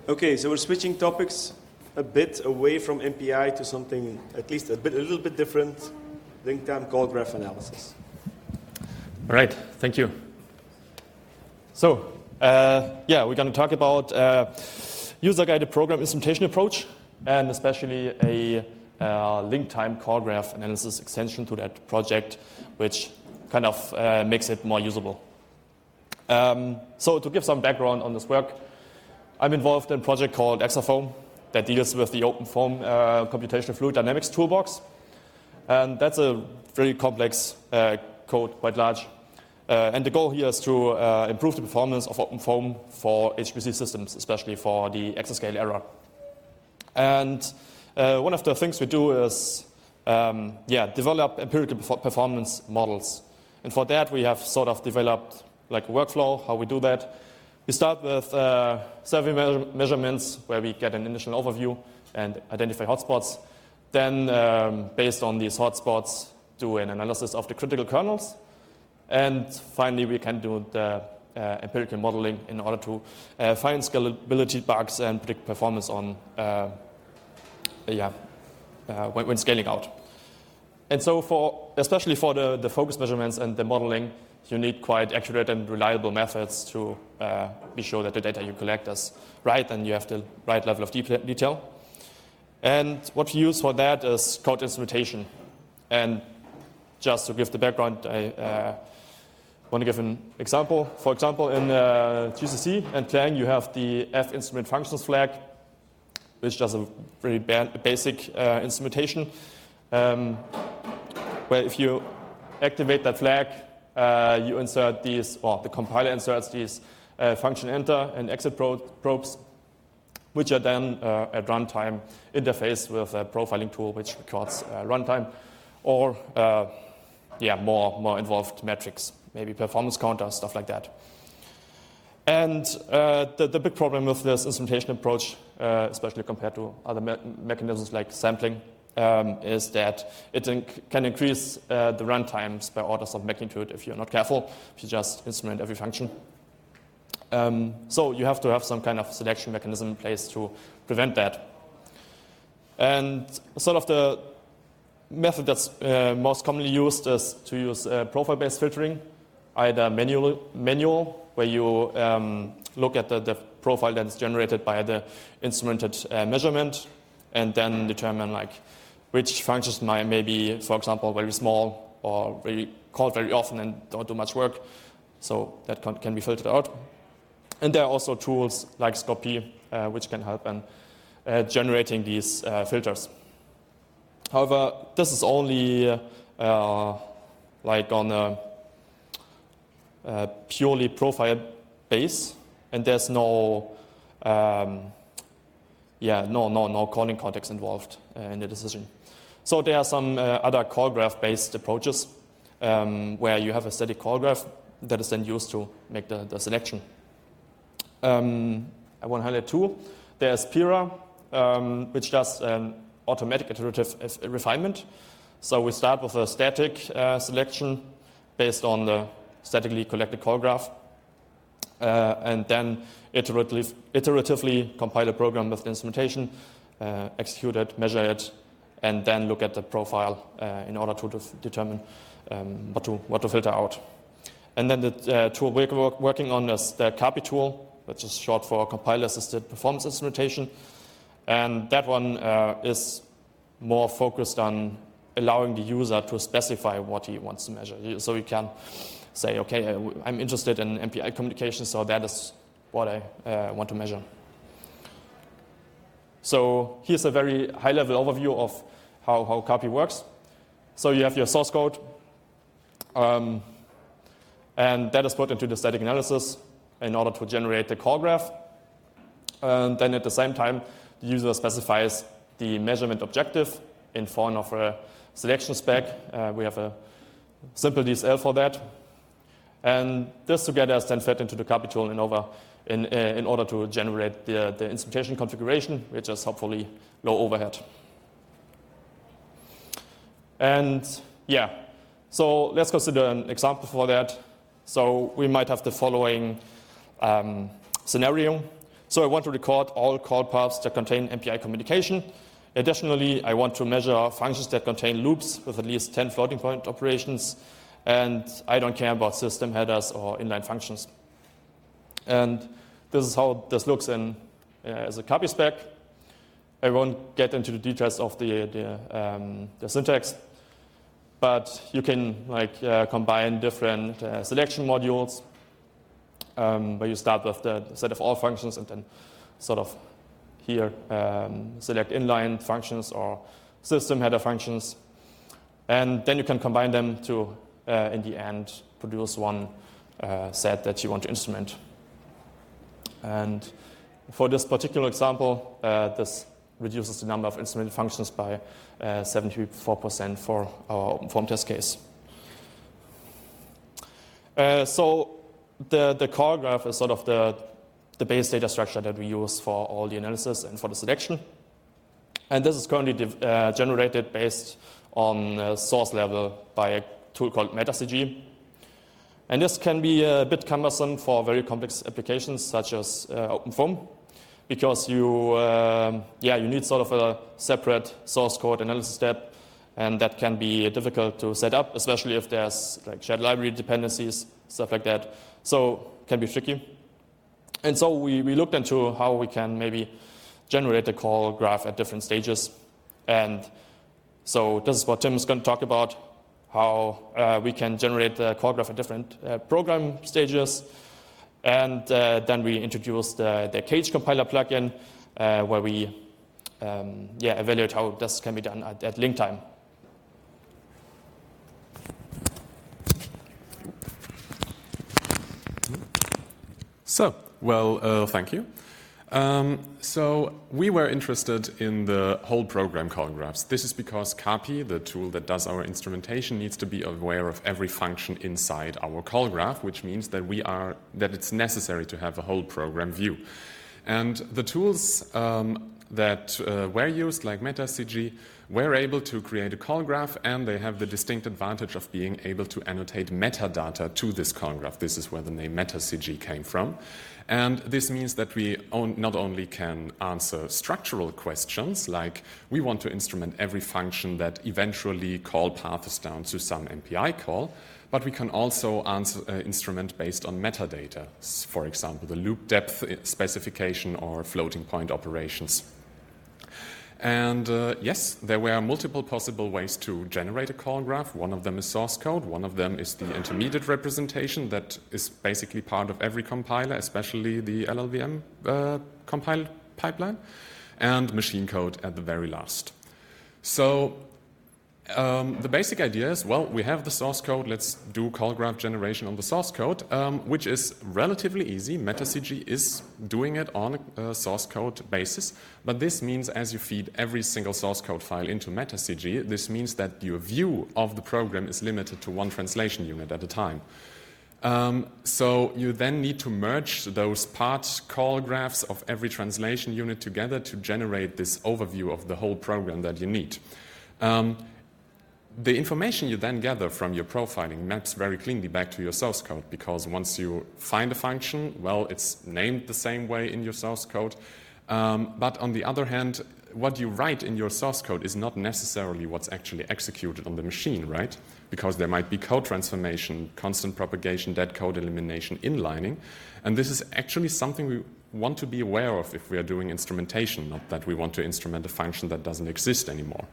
Okay, so we're switching topics a bit away from MPI to something at least a little bit different, link time call graph analysis. All right, thank you. So, we're going to talk about user-guided program instrumentation approach, and especially a link time call graph analysis extension to that project, which kind of makes it more usable. So to give some background on this work, I'm involved in a project called Exafoam that deals with the OpenFOAM computational fluid dynamics toolbox. And that's a very complex code, quite large. And the goal here is to improve the performance of OpenFOAM for HPC systems, especially for the exascale error. And one of the things we do is develop empirical performance models. And for that, we have sort of developed like a workflow, how we do that. We start with survey measurements, where we get an initial overview and identify hotspots. Then, based on these hotspots, do an analysis of the critical kernels. And finally, we can do the empirical modeling in order to find scalability bugs and predict performance on when scaling out. And so, especially for the focus measurements and the modeling, you need quite accurate and reliable methods to be sure that the data you collect is right and you have the right level of detail. And what we use for that is code instrumentation. And just to give the background, I want to give an example. For example, in GCC and Clang, you have the F instrument functions flag, which does a very basic instrumentation, where if you activate that flag, you insert these, or the compiler inserts these function enter and exit probes, which are then at runtime interface with a profiling tool which records runtime, or more involved metrics, maybe performance counter, stuff like that. And the big problem with this instrumentation approach, especially compared to other mechanisms like sampling, is that it can increase the run times by orders of magnitude if you're not careful, if you just instrument every function. So you have to have some kind of selection mechanism in place to prevent that. And sort of the method that's most commonly used is to use profile-based filtering, either manual, where you look at the profile that's generated by the instrumented measurement, and then determine like which functions may be, for example, very small or called very often and don't do much work. So that can be filtered out. And there are also tools like Scopy, which can help in generating these filters. However, this is only like on a purely profile base, and there's no calling context involved in the decision. So there are some other call graph-based approaches where you have a static call graph that is then used to make the selection. I want to highlight two. There's Pira, which does an automatic iterative refinement. So we start with a static selection based on the statically collected call graph, and then iteratively compile a program with the instrumentation, execute it, measure it, and then look at the profile in order to determine what to filter out. And then the tool we're working on is the CAPI tool, which is short for Compiler-Assisted Performance Instrumentation. And that one is more focused on allowing the user to specify what he wants to measure. So you can say, okay, I'm interested in MPI communication, so that is what I want to measure. So here's a very high-level overview of how CAPI works. So you have your source code, and that is put into the static analysis in order to generate the call graph. And then at the same time, the user specifies the measurement objective in form of a selection spec. We have a simple DSL for that. And this together is then fed into the CAPI tool in order to generate the instrumentation configuration, which is hopefully low overhead. And so let's consider an example for that. So we might have the following scenario. So I want to record all call paths that contain MPI communication. Additionally, I want to measure functions that contain loops with at least 10 floating point operations, and I don't care about system headers or inline functions. And this is how this looks as a copy spec. I won't get into the details of the syntax, but you can combine different selection modules where you start with the set of all functions and then sort of here select inline functions or system header functions. And then you can combine them to, in the end, produce one set that you want to instrument. And for this particular example, this reduces the number of instrumented functions by 74% for our OpenFOAM test case. So the call graph is sort of the base data structure that we use for all the analysis and for the selection. And this is currently generated based on source level by a tool called MetaCG. And this can be a bit cumbersome for very complex applications such as OpenFOAM, because you need sort of a separate source code analysis step, and that can be difficult to set up, especially if there's like shared library dependencies, stuff like that. So it can be tricky. And so we looked into how we can maybe generate the call graph at different stages. And so this is what Tim is going to talk about, how we can generate the call graph at different program stages. And then we introduced the Cage compiler plugin, where we evaluate how this can be done at link time. So, well, thank you. So we were interested in the whole program call graphs. This is because CAPI, the tool that does our instrumentation, needs to be aware of every function inside our call graph, which means that it's necessary to have a whole program view. And the tools that were used, like MetaCG, were able to create a call graph, and they have the distinct advantage of being able to annotate metadata to this call graph. This is where the name MetaCG came from. And this means that we not only can answer structural questions, like we want to instrument every function that eventually call paths down to some MPI call, but we can also instrument based on metadata, for example, the loop depth specification or floating point operations. And yes, there were multiple possible ways to generate a call graph. One of them is source code. One of them is the intermediate representation that is basically part of every compiler, especially the LLVM compile pipeline, and machine code at the very last. So the basic idea is, well, we have the source code. Let's do call graph generation on the source code, which is relatively easy. MetaCG is doing it on a source code basis. But this means as you feed every single source code file into MetaCG, this means that your view of the program is limited to one translation unit at a time. So you then need to merge those part call graphs of every translation unit together to generate this overview of the whole program that you need. The information you then gather from your profiling maps very cleanly back to your source code, because once you find a function, well, it's named the same way in your source code. But on the other hand, what you write in your source code is not necessarily what's actually executed on the machine, right? Because there might be code transformation, constant propagation, dead code elimination, inlining. And this is actually something we want to be aware of if we are doing instrumentation, not that we want to instrument a function that doesn't exist anymore.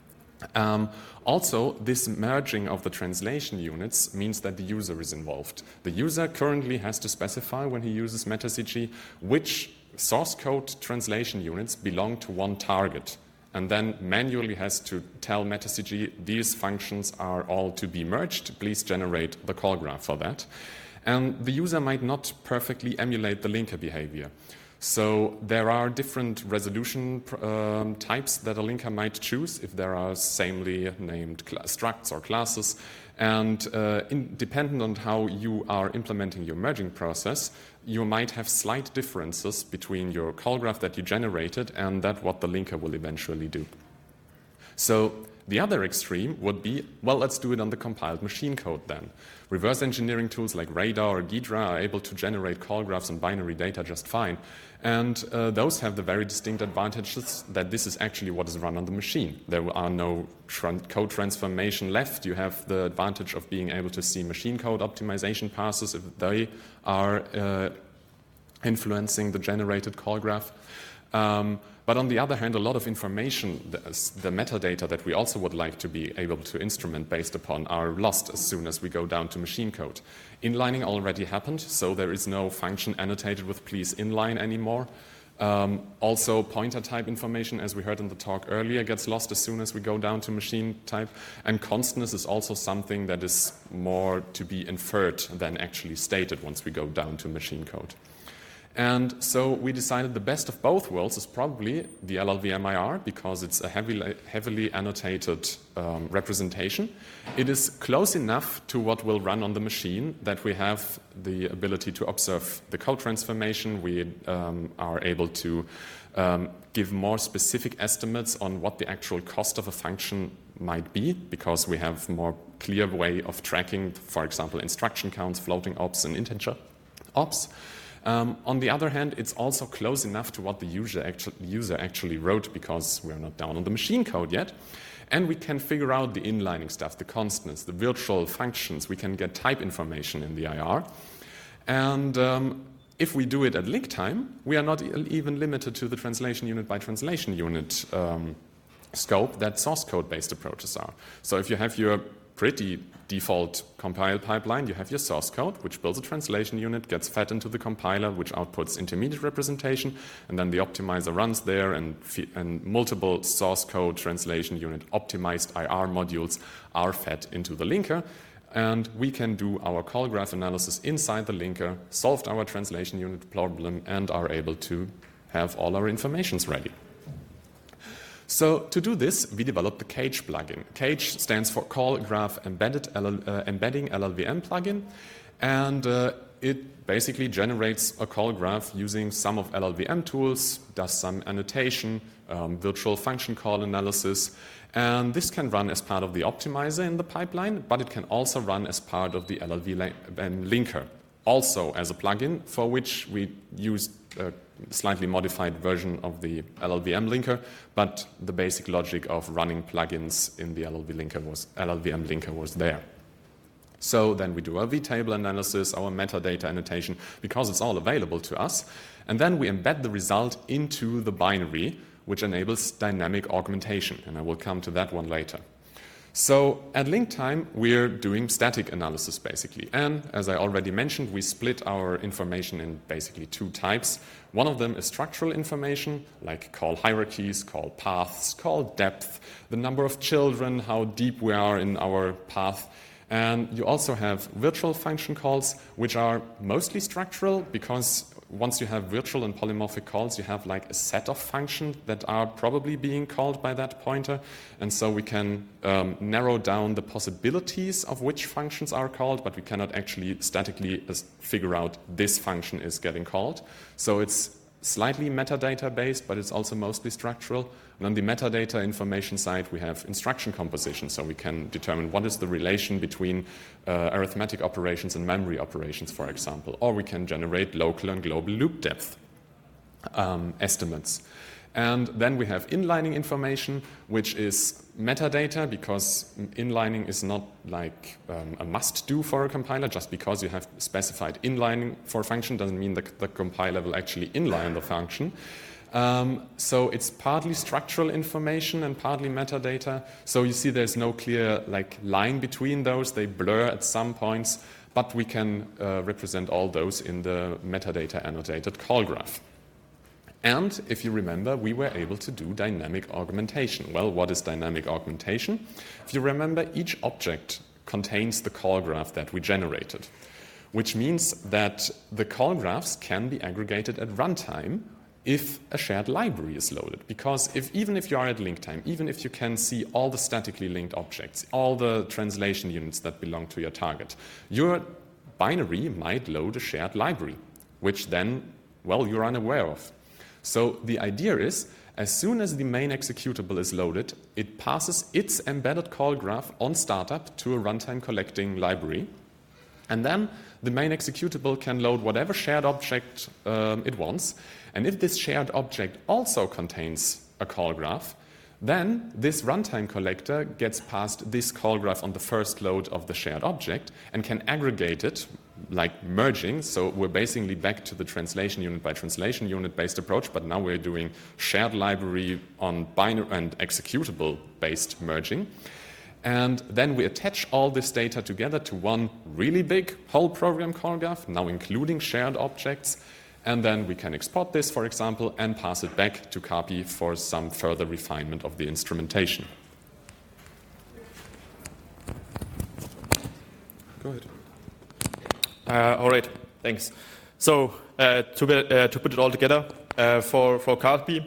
Also, this merging of the translation units means that the user is involved. The user currently has to specify, when he uses MetaCG, which source code translation units belong to one target, and then manually has to tell MetaCG, these functions are all to be merged, please generate the call graph for that. And the user might not perfectly emulate the linker behavior. So there are different resolution types that a linker might choose if there are samely named structs or classes. And dependent on how you are implementing your merging process, you might have slight differences between your call graph that you generated and that what the linker will eventually do. So the other extreme would be, well, let's do it on the compiled machine code then. Reverse engineering tools like Radar or Ghidra are able to generate call graphs and binary data just fine. And those have the very distinct advantages that this is actually what is run on the machine. There are no code transformation left. You have the advantage of being able to see machine code optimization passes if they are influencing the generated call graph. But on the other hand, a lot of information, the metadata that we also would like to be able to instrument based upon, are lost as soon as we go down to machine code. Inlining already happened, so there is no function annotated with please inline anymore. Also, pointer type information, as we heard in the talk earlier, gets lost as soon as we go down to machine type. And constness is also something that is more to be inferred than actually stated once we go down to machine code. And so we decided the best of both worlds is probably the LLVM-IR, because it's a heavily annotated representation. It is close enough to what will run on the machine that we have the ability to observe the code transformation. We are able to give more specific estimates on what the actual cost of a function might be, because we have more clear way of tracking, for example, instruction counts, floating ops, and integer ops. On the other hand, it's also close enough to what the user actually wrote, because we're not down on the machine code yet. And we can figure out the inlining stuff, the constants, the virtual functions. We can get type information in the IR. And if we do it at link time, we are not even limited to the translation unit by translation unit scope that source code-based approaches are. So if you have your pretty default compile pipeline, you have your source code, which builds a translation unit, gets fed into the compiler, which outputs intermediate representation, and then the optimizer runs there, and multiple source code translation unit optimized IR modules are fed into the linker, and we can do our call graph analysis inside the linker, solved our translation unit problem, and are able to have all our informations ready. So to do this, we developed the Cage plugin. Cage stands for Call Graph Embedding LLVM plugin, and it basically generates a call graph using some of LLVM tools, does some annotation, virtual function call analysis, and this can run as part of the optimizer in the pipeline, but it can also run as part of the LLVM linker, also as a plugin, for which we used a slightly modified version of the LLVM linker, but the basic logic of running plugins in the LLVM linker was there. So then we do our vtable analysis, our metadata annotation, because it's all available to us, and then we embed the result into the binary, which enables dynamic augmentation, and I will come to that one later. So at link time, we're doing static analysis basically. And as I already mentioned, we split our information in basically two types. One of them is structural information, like call hierarchies, call paths, call depth, the number of children, how deep we are in our path. And you also have virtual function calls, which are mostly structural, because once you have virtual and polymorphic calls, you have like a set of functions that are probably being called by that pointer. And so we can narrow down the possibilities of which functions are called, but we cannot actually statically figure out this function is getting called. So it's slightly metadata based, but it's also mostly structural. And on the metadata information side, we have instruction composition, so we can determine what is the relation between arithmetic operations and memory operations, for example. Or we can generate local and global loop depth estimates. And then we have inlining information, which is metadata, because inlining is not like a must-do for a compiler. Just because you have specified inlining for a function doesn't mean that the compiler will actually inline the function. So it's partly structural information and partly metadata. So you see there's no clear line between those. They blur at some points, but we can represent all those in the metadata annotated call graph. And if you remember, we were able to do dynamic augmentation. Well, what is dynamic augmentation? If you remember, each object contains the call graph that we generated, which means that the call graphs can be aggregated at runtime if a shared library is loaded. Because even if you are at link time, even if you can see all the statically linked objects, all the translation units that belong to your target, your binary might load a shared library, which then, well, you're unaware of. So the idea is, as soon as the main executable is loaded, it passes its embedded call graph on startup to a runtime collecting library. And then the main executable can load whatever shared object it wants. And if this shared object also contains a call graph, then this runtime collector gets past this call graph on the first load of the shared object and can aggregate it, like merging. So we're basically back to the translation unit by translation unit based approach, but now we're doing shared library on binary and executable based merging. And then we attach all this data together to one really big whole program call graph, now including shared objects. And then we can export this, for example, and pass it back to CAPI for some further refinement of the instrumentation. Go ahead. All right, thanks. So to put it all together, for CAPI,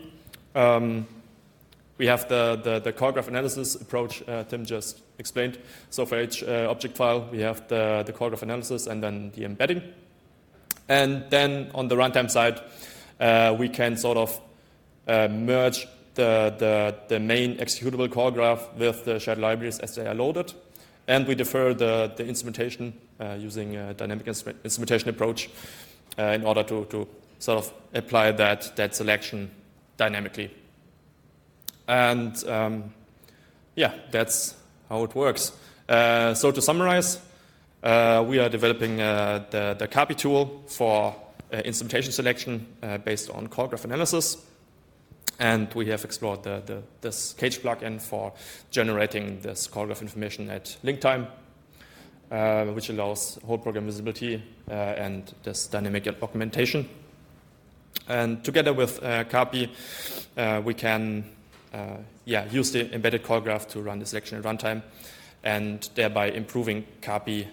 we have the call graph analysis approach Tim just explained. So for each object file, we have the call graph analysis and then the embedding. And then on the runtime side, we can sort of merge the main executable call graph with the shared libraries as they are loaded. And we defer the instrumentation using a dynamic instrumentation approach in order to sort of apply that selection dynamically. And yeah, that's how it works. So to summarize, we are developing the CAPI tool for instrumentation selection based on call graph analysis. And we have explored this Cage plugin for generating this call graph information at link time, which allows whole program visibility and this dynamic augmentation. And together with CAPI, we can use the embedded call graph to run the selection at runtime, and thereby improving CAPI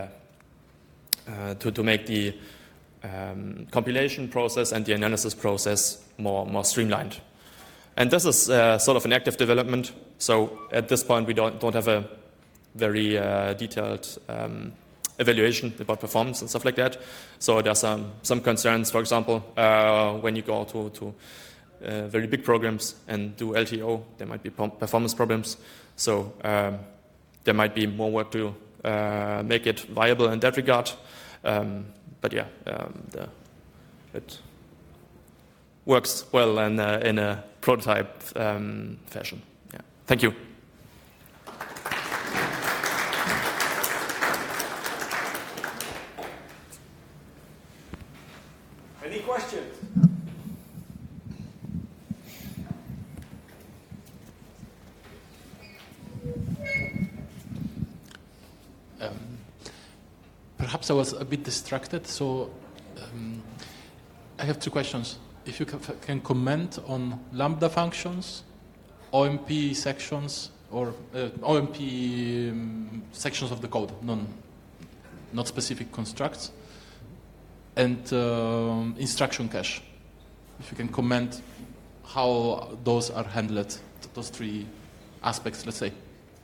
to make the compilation process and the analysis process more streamlined. And this is sort of an active development. So at this point, we don't have a very detailed evaluation about performance and stuff like that. So there's some concerns, for example, when you go to very big programs and do LTO, there might be performance problems. So there might be more work to make it viable in that regard. But yeah, it works well in a prototype fashion. Yeah. Thank you. Any questions? Perhaps I was a bit distracted, so I have two questions. If you can comment on Lambda functions, OMP sections, or OMP sections of the code, not specific constructs, and instruction cache. If you can comment how those are handled, those three aspects, let's say.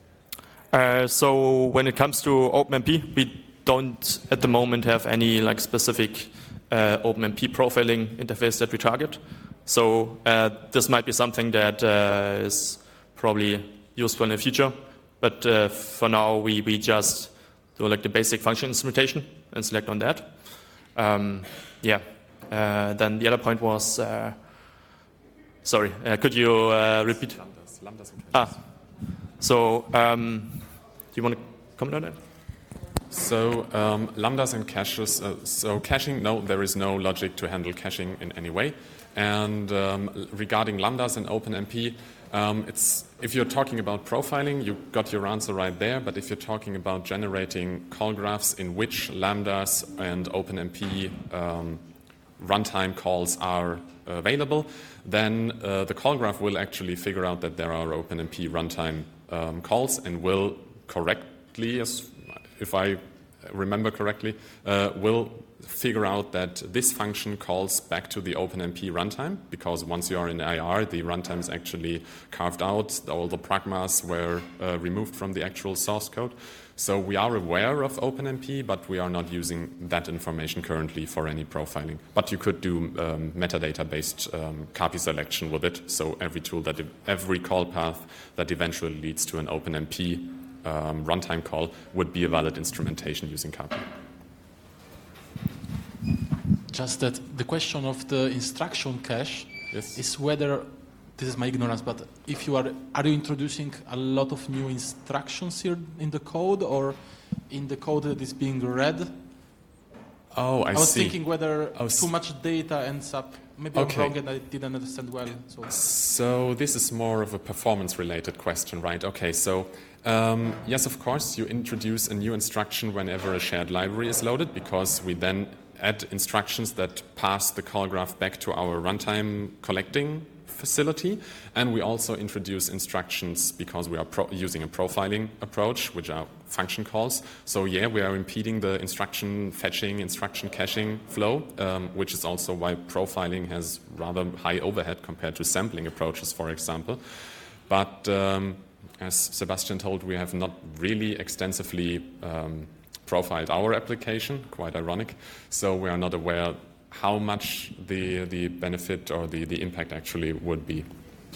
So when it comes to OpenMP, we don't at the moment have any specific OpenMP profiling interface that we target. So this might be something that is probably useful in the future. But for now, we just do the basic function instrumentation and select on that. Then the other point was, sorry, could you repeat? Lambdas. So do you want to comment on that? So lambdas and caches, so caching, no, there is no logic to handle caching in any way. And regarding lambdas and OpenMP, if you're talking about profiling, you got your answer right there. But if you're talking about generating call graphs in which lambdas and OpenMP runtime calls are available, then the call graph will actually figure out that there are OpenMP runtime calls and will correctly, if I remember correctly, will figure out that this function calls back to the OpenMP runtime, because once you are in IR, the runtime is actually carved out, all the pragmas were removed from the actual source code. So we are aware of OpenMP, but we are not using that information currently for any profiling. But you could do metadata-based copy selection with it. So every call path that eventually leads to an OpenMP runtime call would be a valid instrumentation using copy. Just that the question of the instruction cache is whether, this is my ignorance, but if you are you introducing a lot of new instructions here in the code, or in the code that is being read? Oh, I see. I was thinking whether too much data ends up, maybe Okay. I'm wrong and I didn't understand well. So this is more of a performance-related question, right? Okay, so yes, of course, you introduce a new instruction whenever a shared library is loaded, because we then add instructions that pass the call graph back to our runtime collecting facility. And we also introduce instructions because we are using a profiling approach, which are function calls. So yeah, we are impeding the instruction fetching, instruction caching flow, which is also why profiling has rather high overhead compared to sampling approaches, for example. But as Sebastian told, we have not really extensively profiled our application, quite ironic. So we are not aware how much the benefit or the impact actually would be.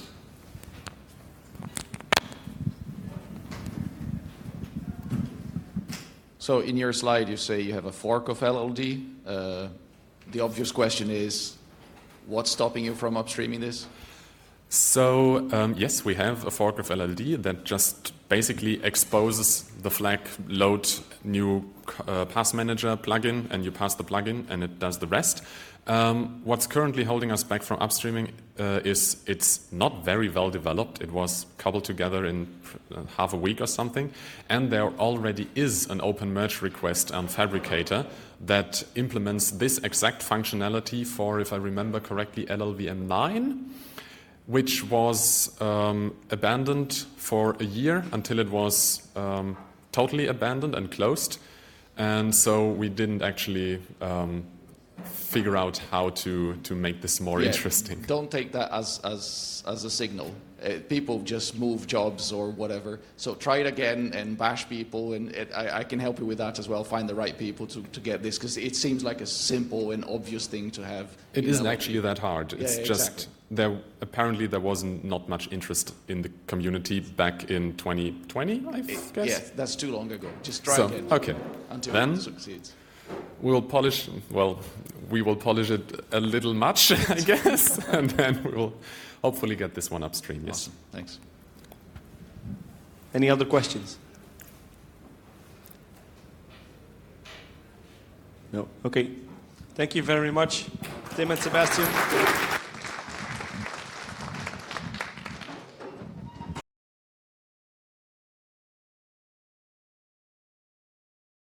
So in your slide, you say you have a fork of LLD. The obvious question is, what's stopping you from upstreaming this? So yes, we have a fork of LLD that just basically exposes the flag load new pass manager plugin, and you pass the plugin and it does the rest. What's currently holding us back from upstreaming is it's not very well developed. It was cobbled together in half a week or something, and there already is an open merge request on Fabricator that implements this exact functionality for, if I remember correctly, LLVM 9. Which was abandoned for a year until it was totally abandoned and closed. And so we didn't actually figure out how to make this more interesting. Don't take that as a signal. People just move jobs or whatever. So try it again and bash people, and I can help you with that as well. Find the right people to get this, because it seems like a simple and obvious thing to have. It isn't actually that hard. It's just exactly. Apparently there wasn't not much interest in the community back in 2020, I guess. Yeah, that's too long ago. Just try again. Okay. Until Then it succeeds. we will polish it a little much, I guess, and then we will hopefully get this one upstream. Yes. Awesome. Thanks. Any other questions? No. Okay. Thank you very much, Tim and Sebastian.